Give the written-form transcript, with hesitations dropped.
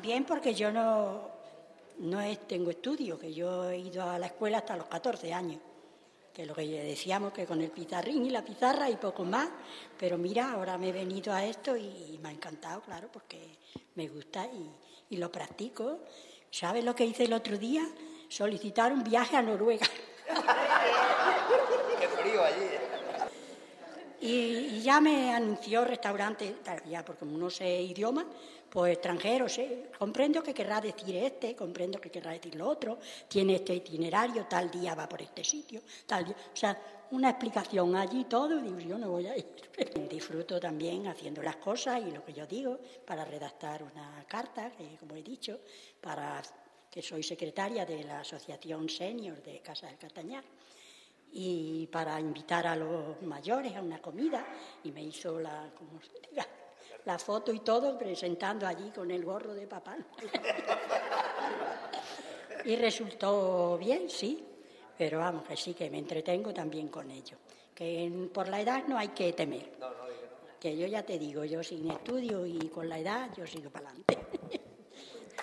Bien, porque yo tengo estudio, que yo he ido a la escuela hasta los 14 años, que lo que decíamos que con el pizarrín y la pizarra y poco más, pero mira, ahora me he venido a esto y me ha encantado, claro, porque me gusta y lo practico. ¿Sabes lo que hice el otro día? Solicitar un viaje a Noruega. ¡Qué frío allí! Y ya me anunció restaurante, ya porque como no sé idioma, pues extranjero, sé, comprendo que querrá decir comprendo que querrá decir lo otro, tiene este itinerario, tal día va por este sitio, tal día, o sea, una explicación allí todo, digo, yo no voy a ir. Disfruto también haciendo las cosas y lo que yo digo para redactar una carta, que como he dicho, que soy secretaria de la Asociación Senior de Casa del Cartañar, y para invitar a los mayores a una comida, y me hizo la foto y todo, presentando allí con el gorro de papá. Y resultó bien, sí, pero vamos, que sí, que me entretengo también con ello. Que por la edad no hay que temer. Que yo ya te digo, yo sin estudio y con la edad yo sigo para adelante.